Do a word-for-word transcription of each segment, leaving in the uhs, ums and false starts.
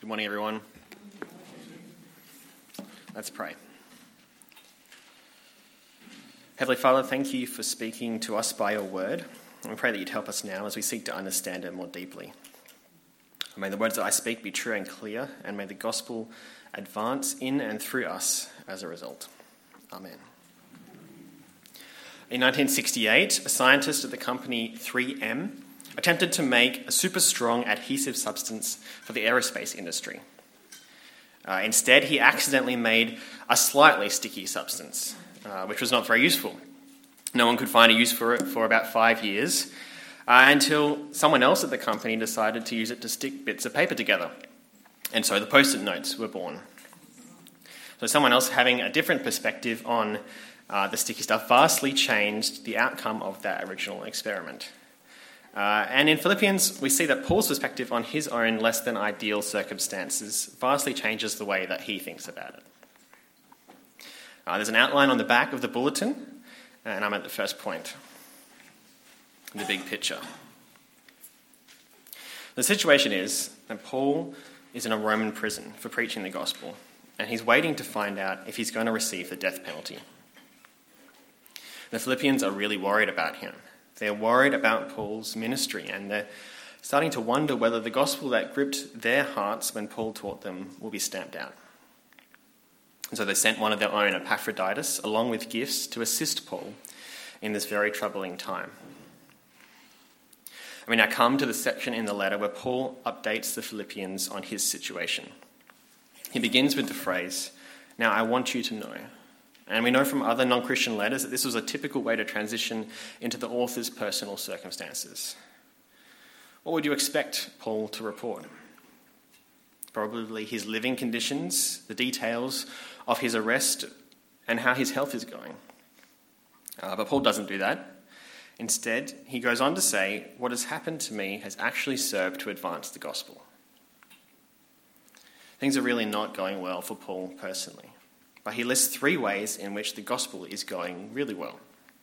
Good morning, everyone. Let's pray. Heavenly Father, thank you for speaking to us by your word. And we pray that you'd help us now as we seek to understand it more deeply. May the words that I speak be true and clear, and may the gospel advance in and through us as a result. Amen. In nineteen sixty-eight, a scientist at the company three M attempted to make a super strong adhesive substance for the aerospace industry. Uh, instead, he accidentally made a slightly sticky substance, uh, which was not very useful. No one could find a use for it for about five years, uh, until someone else at the company decided to use it to stick bits of paper together. And so the Post-it notes were born. So someone else having a different perspective on uh, the sticky stuff vastly changed the outcome of that original experiment. Uh, and in Philippians, we see that Paul's perspective on his own less than ideal circumstances vastly changes the way that he thinks about it. Uh, there's an outline on the back of the bulletin, and I'm at the first point, the big picture. The situation is that Paul is in a Roman prison for preaching the gospel, and he's waiting to find out if he's going to receive the death penalty. The Philippians are really worried about him. They're worried about Paul's ministry, and they're starting to wonder whether the gospel that gripped their hearts when Paul taught them will be stamped out. And so they sent one of their own, Epaphroditus, along with gifts to assist Paul in this very troubling time. And we now come to the section in the letter where Paul updates the Philippians on his situation. He begins with the phrase, "Now I want you to know." And we know from other non-Christian letters that this was a typical way to transition into the author's personal circumstances. What would you expect Paul to report? Probably his living conditions, the details of his arrest, and how his health is going. Uh, but Paul doesn't do that. Instead, he goes on to say, what has happened to me has actually served to advance the gospel. Things are really not going well for Paul personally. But he lists three ways in which the gospel is going really well.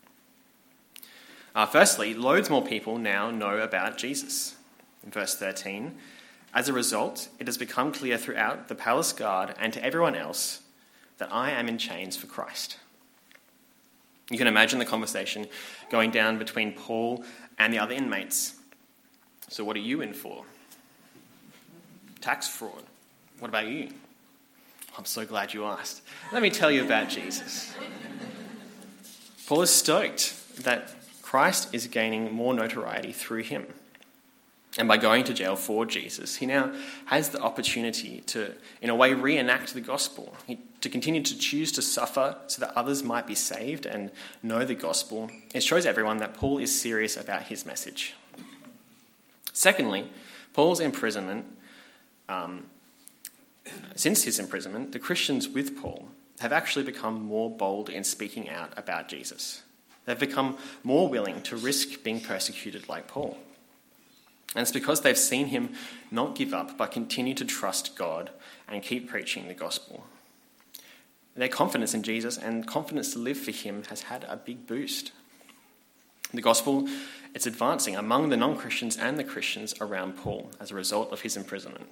Uh, firstly, loads more people now know about Jesus. In verse thirteen, as a result, it has become clear throughout the palace guard and to everyone else that I am in chains for Christ. You can imagine the conversation going down between Paul and the other inmates. So what are you in for? Tax fraud. What about you? I'm so glad you asked. Let me tell you about Jesus. Paul is stoked that Christ is gaining more notoriety through him. And by going to jail for Jesus, he now has the opportunity to, in a way, reenact the gospel, he, to continue to choose to suffer so that others might be saved and know the gospel. It shows everyone that Paul is serious about his message. Secondly, Paul's imprisonment um, Since his imprisonment, the Christians with Paul have actually become more bold in speaking out about Jesus. They've become more willing to risk being persecuted like Paul. And it's because they've seen him not give up, but continue to trust God and keep preaching the gospel. Their confidence in Jesus and confidence to live for him has had a big boost. The gospel, it's advancing among the non-Christians and the Christians around Paul as a result of his imprisonment.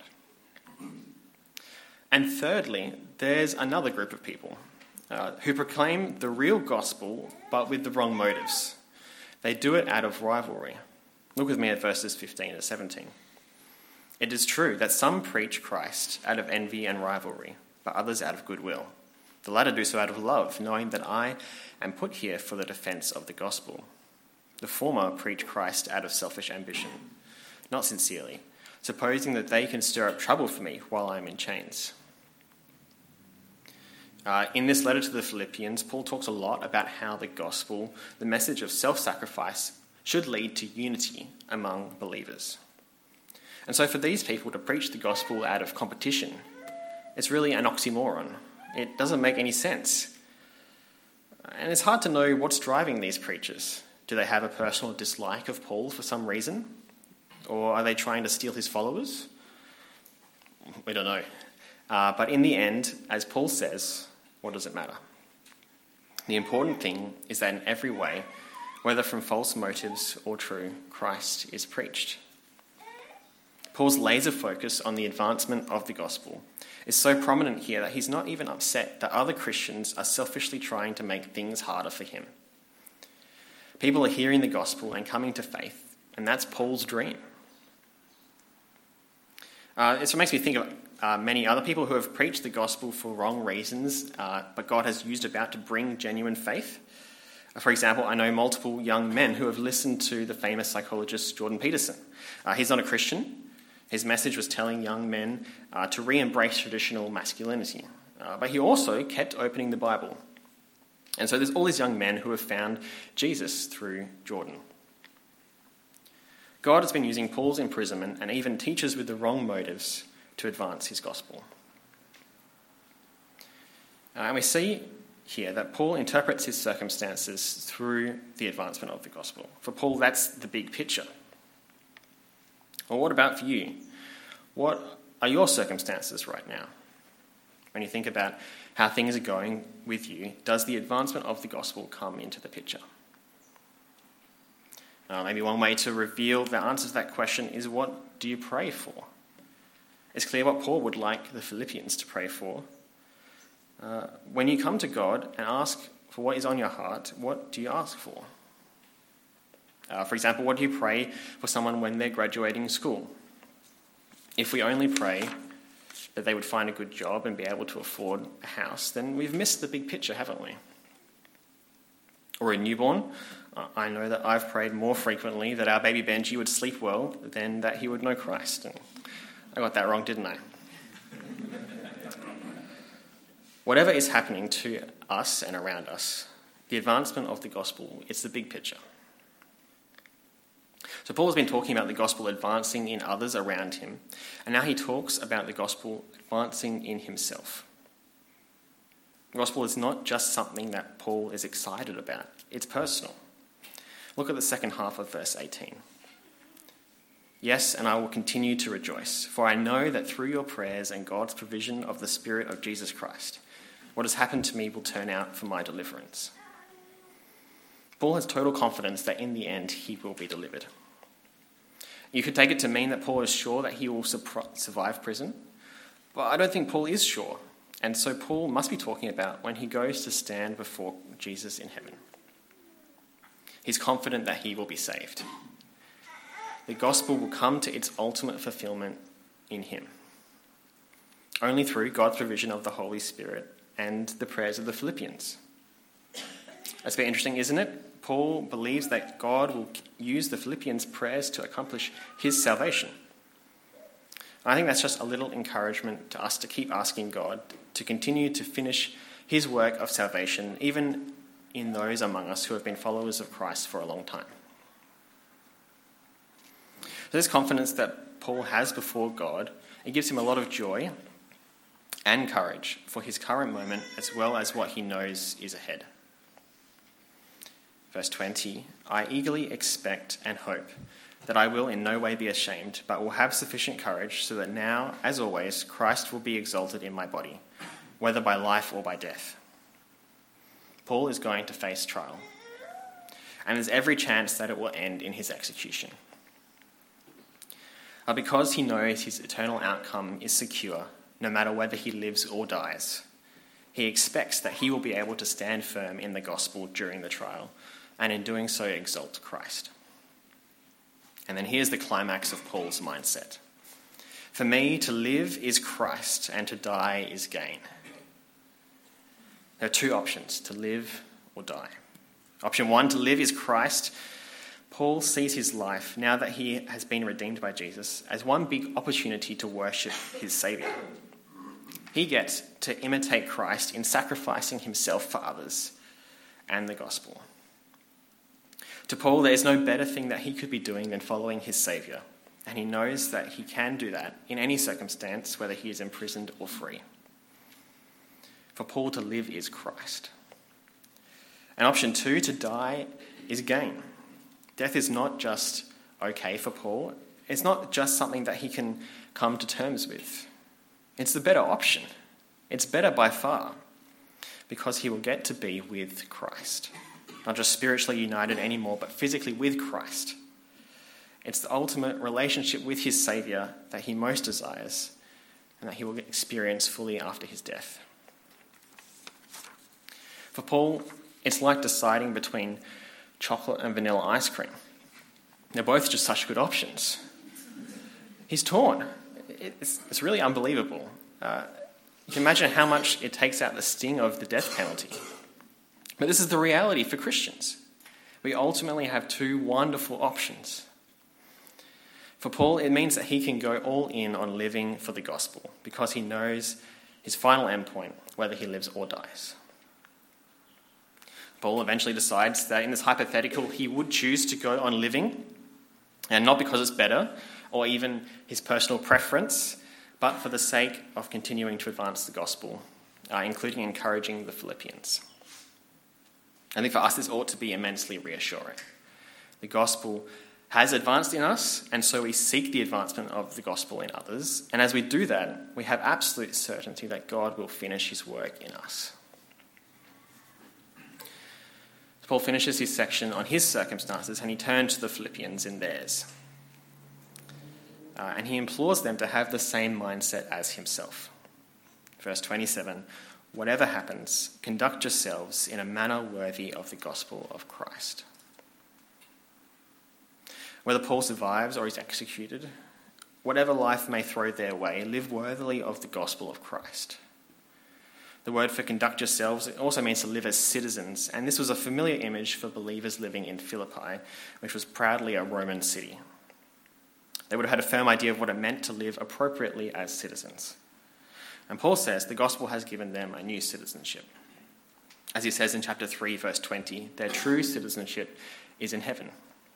And thirdly, there's another group of people uh, who proclaim the real gospel, but with the wrong motives. They do it out of rivalry. Look with me at verses fifteen to seventeen. It is true that some preach Christ out of envy and rivalry, but others out of goodwill. The latter do so out of love, knowing that I am put here for the defense of the gospel. The former preach Christ out of selfish ambition, not sincerely, supposing that they can stir up trouble for me while I am in chains. Uh, in this letter to the Philippians, Paul talks a lot about how the gospel, the message of self-sacrifice, should lead to unity among believers. And so for these people to preach the gospel out of competition, it's really an oxymoron. It doesn't make any sense. And it's hard to know what's driving these preachers. Do they have a personal dislike of Paul for some reason? Or are they trying to steal his followers? We don't know. Uh, but in the end, as Paul says, what does it matter? The important thing is that in every way, whether from false motives or true, Christ is preached. Paul's laser focus on the advancement of the gospel is so prominent here that he's not even upset that other Christians are selfishly trying to make things harder for him. People are hearing the gospel and coming to faith, and that's Paul's dream. Uh, it makes me think of uh, many other people who have preached the gospel for wrong reasons, uh, but God has used about to bring genuine faith. For example, I know multiple young men who have listened to the famous psychologist Jordan Peterson. Uh, he's not a Christian. His message was telling young men uh, to re-embrace traditional masculinity. Uh, but he also kept opening the Bible. And so there's all these young men who have found Jesus through Jordan. God has been using Paul's imprisonment and even teachers with the wrong motives to advance his gospel. Uh, and we see here that Paul interprets his circumstances through the advancement of the gospel. For Paul, that's the big picture. Well, what about for you? What are your circumstances right now? When you think about how things are going with you, does the advancement of the gospel come into the picture? Uh, maybe one way to reveal the answer to that question is, what do you pray for? It's clear what Paul would like the Philippians to pray for. Uh, when you come to God and ask for what is on your heart, what do you ask for? Uh, for example, what do you pray for someone when they're graduating school? If we only pray that they would find a good job and be able to afford a house, then we've missed the big picture, haven't we? Or a newborn. Uh, I know that I've prayed more frequently that our baby Benji would sleep well than that he would know Christ. And I got that wrong, didn't I? Whatever is happening to us and around us, the advancement of the gospel, it's the big picture. So Paul has been talking about the gospel advancing in others around him, and now he talks about the gospel advancing in himself. The gospel is not just something that Paul is excited about, it's personal. Look at the second half of verse eighteen. Yes, and I will continue to rejoice, for I know that through your prayers and God's provision of the Spirit of Jesus Christ, what has happened to me will turn out for my deliverance. Paul has total confidence that in the end he will be delivered. You could take it to mean that Paul is sure that he will survive prison, but I don't think Paul is sure, and so Paul must be talking about when he goes to stand before Jesus in heaven. He's confident that he will be saved. The gospel will come to its ultimate fulfillment in him, only through God's provision of the Holy Spirit and the prayers of the Philippians. That's very interesting, isn't it? Paul believes that God will use the Philippians' prayers to accomplish his salvation. I think that's just a little encouragement to us to keep asking God to continue to finish his work of salvation, even in those among us who have been followers of Christ for a long time. This confidence that Paul has before God, it gives him a lot of joy and courage for his current moment as well as what he knows is ahead. Verse twenty, I eagerly expect and hope that I will in no way be ashamed, but will have sufficient courage so that now, as always, Christ will be exalted in my body, whether by life or by death. Paul is going to face trial, and there's every chance that it will end in his execution. But because he knows his eternal outcome is secure, no matter whether he lives or dies, he expects that he will be able to stand firm in the gospel during the trial, and in doing so exalt Christ. And then here's the climax of Paul's mindset. For me, to live is Christ, and to die is gain. There are two options, to live or die. Option one, to live is Christ. Paul sees his life, now that he has been redeemed by Jesus, as one big opportunity to worship his Saviour. He gets to imitate Christ in sacrificing himself for others and the gospel. To Paul, there is no better thing that he could be doing than following his Saviour, and he knows that he can do that in any circumstance, whether he is imprisoned or free. For Paul, to live is Christ. And option two, to die is gain. Death is not just okay for Paul. It's not just something that he can come to terms with. It's the better option. It's better by far, because he will get to be with Christ. Not just spiritually united anymore, but physically with Christ. It's the ultimate relationship with his Saviour that he most desires and that he will experience fully after his death. For Paul, it's like deciding between chocolate and vanilla ice cream. They're both just such good options. He's torn. It's, it's really unbelievable. Uh, you can imagine how much it takes out the sting of the death penalty. But this is the reality for Christians. We ultimately have two wonderful options. For Paul, it means that he can go all in on living for the gospel because he knows his final endpoint, whether he lives or dies. Paul eventually decides that in this hypothetical, he would choose to go on living, and not because it's better or even his personal preference, but for the sake of continuing to advance the gospel, uh, including encouraging the Philippians. I think for us, this ought to be immensely reassuring. The gospel has advanced in us, and so we seek the advancement of the gospel in others. And as we do that, we have absolute certainty that God will finish his work in us. Paul finishes his section on his circumstances, and he turns to the Philippians in theirs. Uh, and he implores them to have the same mindset as himself. Verse twenty-seven, whatever happens, conduct yourselves in a manner worthy of the gospel of Christ. Whether Paul survives or is executed, whatever life may throw their way, live worthily of the gospel of Christ. The word for conduct yourselves also means to live as citizens, and this was a familiar image for believers living in Philippi, which was proudly a Roman city. They would have had a firm idea of what it meant to live appropriately as citizens. And Paul says the gospel has given them a new citizenship. As he says in chapter three, verse twenty, their true citizenship is in heaven.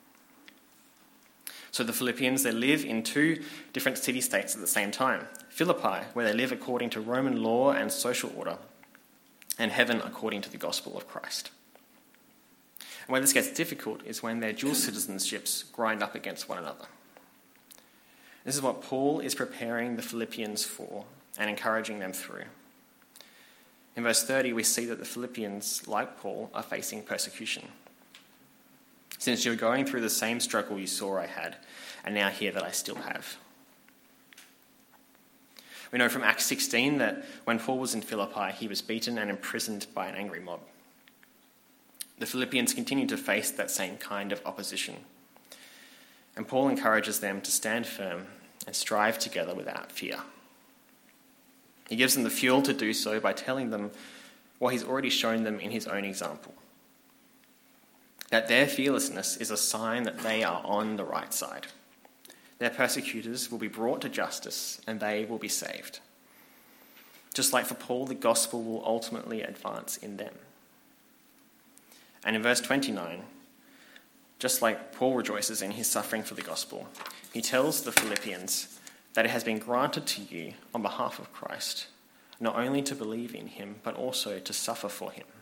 So the Philippians, they live in two different city-states at the same time. Philippi, where they live according to Roman law and social order, and heaven according to the gospel of Christ. And where this gets difficult is when their dual citizenships grind up against one another. This is what Paul is preparing the Philippians for and encouraging them through. In verse thirty, we see that the Philippians, like Paul, are facing persecution. Since you're going through the same struggle you saw I had, and now hear that I still have. We know from Acts sixteen that when Paul was in Philippi, he was beaten and imprisoned by an angry mob. The Philippians continue to face that same kind of opposition. And Paul encourages them to stand firm and strive together without fear. He gives them the fuel to do so by telling them what he's already shown them in his own example. That their fearlessness is a sign that they are on the right side. Their persecutors will be brought to justice and they will be saved. Just like for Paul, the gospel will ultimately advance in them. And in verse twenty-nine, just like Paul rejoices in his suffering for the gospel, he tells the Philippians that it has been granted to you on behalf of Christ, not only to believe in him, but also to suffer for him.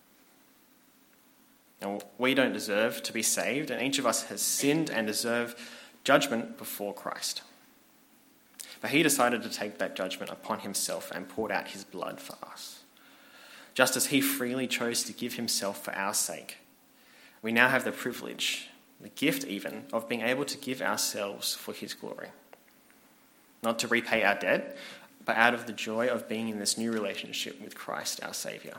Now, we don't deserve to be saved, and each of us has sinned and deserve judgment before Christ. But he decided to take that judgment upon himself and poured out his blood for us. Just as he freely chose to give himself for our sake, we now have the privilege, the gift even, of being able to give ourselves for his glory. Not to repay our debt, but out of the joy of being in this new relationship with Christ, our Saviour.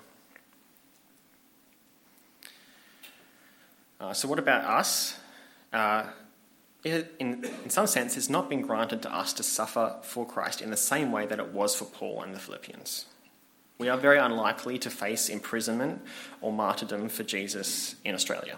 Uh, so what about us? Uh, it, in, in some sense, it's not been granted to us to suffer for Christ in the same way that it was for Paul and the Philippians. We are very unlikely to face imprisonment or martyrdom for Jesus in Australia.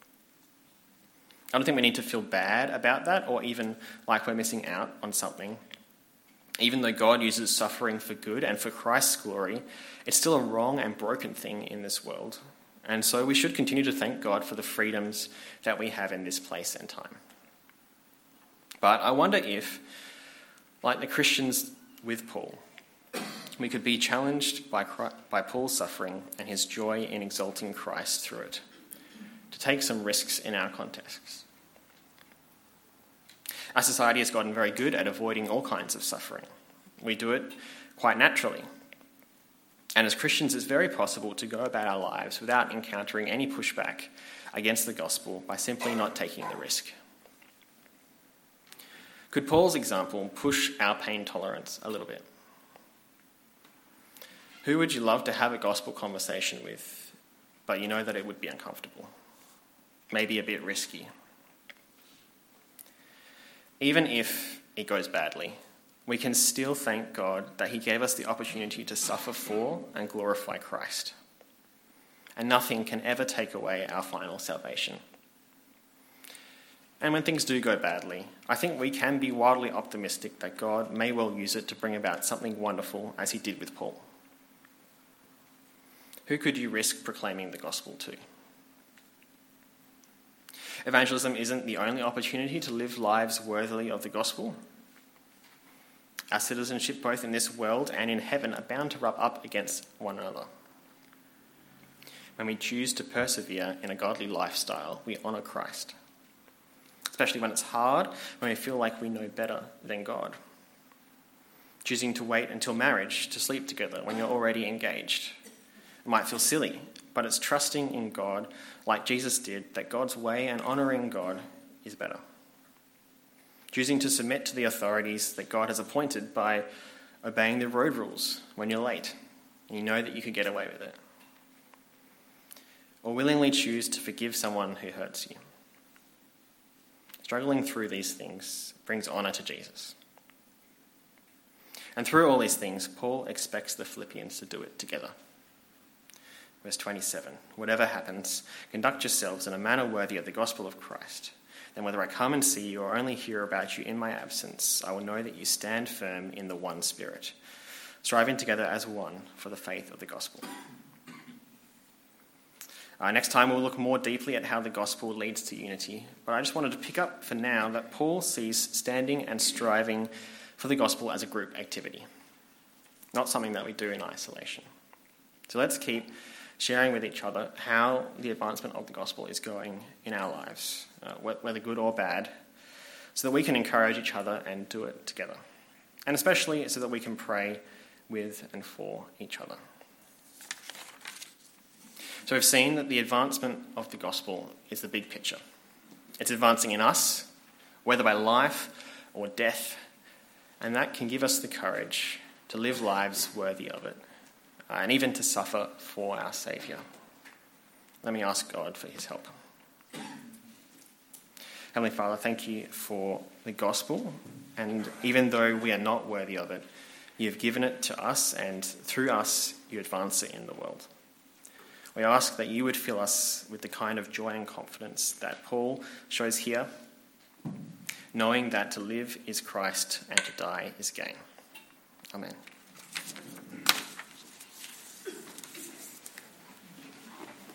I don't think we need to feel bad about that or even like we're missing out on something. Even though God uses suffering for good and for Christ's glory, it's still a wrong and broken thing in this world. And so we should continue to thank God for the freedoms that we have in this place and time. But I wonder if, like the Christians with Paul, we could be challenged by, Christ, by Paul's suffering and his joy in exalting Christ through it, to take some risks in our context. Our society has gotten very good at avoiding all kinds of suffering. We do it quite naturally. And as Christians, it's very possible to go about our lives without encountering any pushback against the gospel by simply not taking the risk. Could Paul's example push our pain tolerance a little bit? Who would you love to have a gospel conversation with, but you know that it would be uncomfortable, maybe a bit risky? Even if it goes badly, we can still thank God that he gave us the opportunity to suffer for and glorify Christ. And nothing can ever take away our final salvation. And when things do go badly, I think we can be wildly optimistic that God may well use it to bring about something wonderful, as he did with Paul. Who could you risk proclaiming the gospel to? Evangelism isn't the only opportunity to live lives worthily of the gospel. Our citizenship, both in this world and in heaven, are bound to rub up against one another. When we choose to persevere in a godly lifestyle, we honour Christ. Especially when it's hard, when we feel like we know better than God. Choosing to wait until marriage to sleep together when you're already engaged. It might feel silly, but it's trusting in God like Jesus did, that God's way and honouring God is better. Choosing to submit to the authorities that God has appointed by obeying the road rules when you're late and you know that you could get away with it. Or willingly choose to forgive someone who hurts you. Struggling through these things brings honour to Jesus. And through all these things, Paul expects the Philippians to do it together. Verse twenty-seven, whatever happens, conduct yourselves in a manner worthy of the gospel of Christ. Then whether I come and see you or only hear about you in my absence, I will know that you stand firm in the one Spirit, striving together as one for the faith of the gospel. Uh, next time we'll look more deeply at how the gospel leads to unity, but I just wanted to pick up for now that Paul sees standing and striving for the gospel as a group activity, not something that we do in isolation. So let's keep sharing with each other how the advancement of the gospel is going in our lives, uh, whether good or bad, so that we can encourage each other and do it together. And especially so that we can pray with and for each other. So we've seen that the advancement of the gospel is the big picture. It's advancing in us, whether by life or death, and that can give us the courage to live lives worthy of it, uh, and even to suffer for our Saviour. Let me ask God for his help. Heavenly Father, thank you for the gospel, and even though we are not worthy of it, you've given it to us, and through us you advance it in the world. We ask that you would fill us with the kind of joy and confidence that Paul shows here, knowing that to live is Christ and to die is gain. Amen.